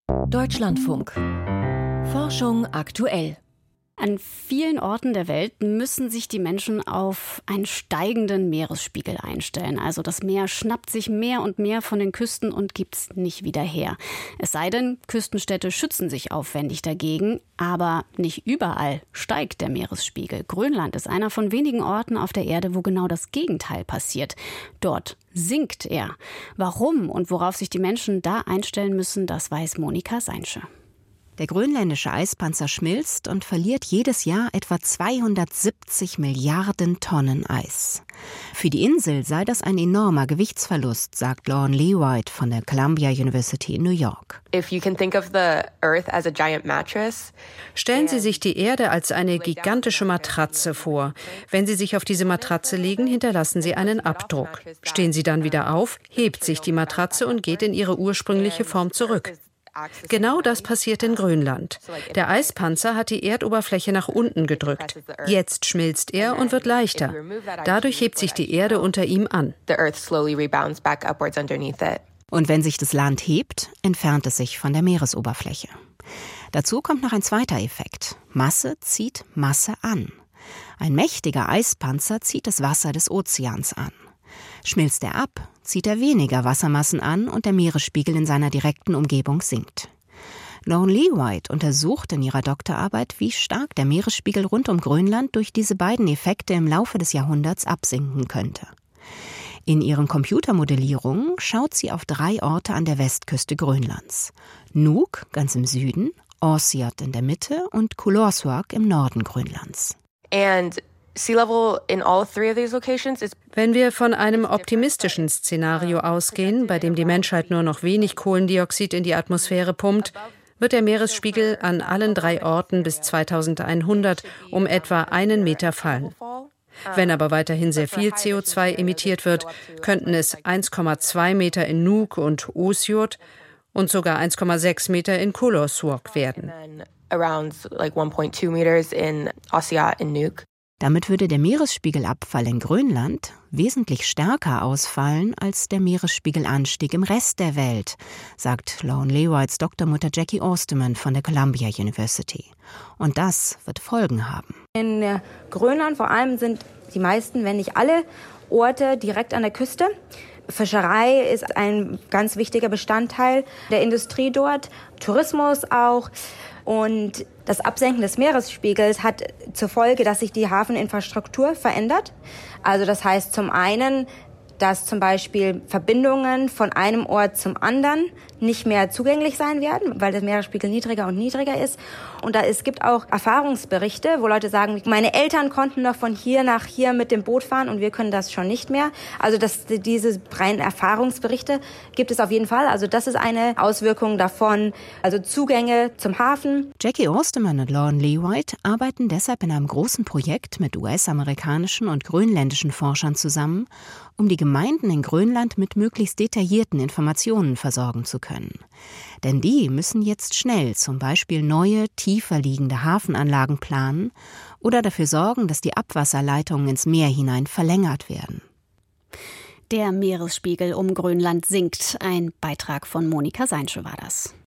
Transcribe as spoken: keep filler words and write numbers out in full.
Deutschlandfunk. Forschung aktuell. An vielen Orten der Welt müssen sich die Menschen auf einen steigenden Meeresspiegel einstellen. Also das Meer schnappt sich mehr und mehr von den Küsten und gibt's nicht wieder her. Es sei denn, Küstenstädte schützen sich aufwendig dagegen. Aber nicht überall steigt der Meeresspiegel. Grönland ist einer von wenigen Orten auf der Erde, wo genau das Gegenteil passiert. Dort sinkt er. Warum und worauf sich die Menschen da einstellen müssen, das weiß Monika Seinsche. Der grönländische Eispanzer schmilzt und verliert jedes Jahr etwa zweihundertsiebzig Milliarden Tonnen Eis. Für die Insel sei das ein enormer Gewichtsverlust, sagt Lauren Leweit von der Columbia University in New York. Stellen Sie sich die Erde als eine gigantische Matratze vor. Wenn Sie sich auf diese Matratze legen, hinterlassen Sie einen Abdruck. Stehen Sie dann wieder auf, hebt sich die Matratze und geht in ihre ursprüngliche Form zurück. Genau das passiert in Grönland. Der Eispanzer hat die Erdoberfläche nach unten gedrückt. Jetzt schmilzt er und wird leichter. Dadurch hebt sich die Erde unter ihm an. Und wenn sich das Land hebt, entfernt es sich von der Meeresoberfläche. Dazu kommt noch ein zweiter Effekt. Masse zieht Masse an. Ein mächtiger Eispanzer zieht das Wasser des Ozeans an. Schmilzt er ab, zieht er weniger Wassermassen an und der Meeresspiegel in seiner direkten Umgebung sinkt. Lauren Leweit untersucht in ihrer Doktorarbeit, wie stark der Meeresspiegel rund um Grönland durch diese beiden Effekte im Laufe des Jahrhunderts absinken könnte. In ihren Computermodellierungen schaut sie auf drei Orte an der Westküste Grönlands. Nuuk ganz im Süden, Aasiaat in der Mitte und Kuloorsuaq im Norden Grönlands. And Wenn wir von einem optimistischen Szenario ausgehen, bei dem die Menschheit nur noch wenig Kohlendioxid in die Atmosphäre pumpt, wird der Meeresspiegel an allen drei Orten bis zweitausendeinhundert um etwa einen Meter fallen. Wenn aber weiterhin sehr viel C O zwei emittiert wird, könnten es eins Komma zwei Meter in Nuuk und Aasiaat und sogar eins Komma sechs Meter in Kuloorsuaq werden. Damit würde der Meeresspiegelabfall in Grönland wesentlich stärker ausfallen als der Meeresspiegelanstieg im Rest der Welt, sagt Lauren Lewites Doktormutter Jackie Osterman von der Columbia University. Und das wird Folgen haben. In Grönland vor allem sind die meisten, wenn nicht alle, Orte direkt an der Küste. Fischerei ist ein ganz wichtiger Bestandteil der Industrie dort, Tourismus auch. Und das Absenken des Meeresspiegels hat zur Folge, dass sich die Hafeninfrastruktur verändert. Also das heißt zum einen, dass zum Beispiel Verbindungen von einem Ort zum anderen nicht mehr zugänglich sein werden, weil der Meeresspiegel niedriger und niedriger ist. Und da es gibt auch Erfahrungsberichte, wo Leute sagen, meine Eltern konnten noch von hier nach hier mit dem Boot fahren und wir können das schon nicht mehr. Also das, diese reinen Erfahrungsberichte gibt es auf jeden Fall. Also das ist eine Auswirkung davon, also Zugänge zum Hafen. Jackie Osterman und Lauren Leweit arbeiten deshalb in einem großen Projekt mit U S-amerikanischen und grönländischen Forschern zusammen, um die Gemeinden in Grönland mit möglichst detaillierten Informationen versorgen zu können. Denn die müssen jetzt schnell zum Beispiel neue, tiefer liegende Hafenanlagen planen oder dafür sorgen, dass die Abwasserleitungen ins Meer hinein verlängert werden. Der Meeresspiegel um Grönland sinkt. Ein Beitrag von Monika Seinsche war das.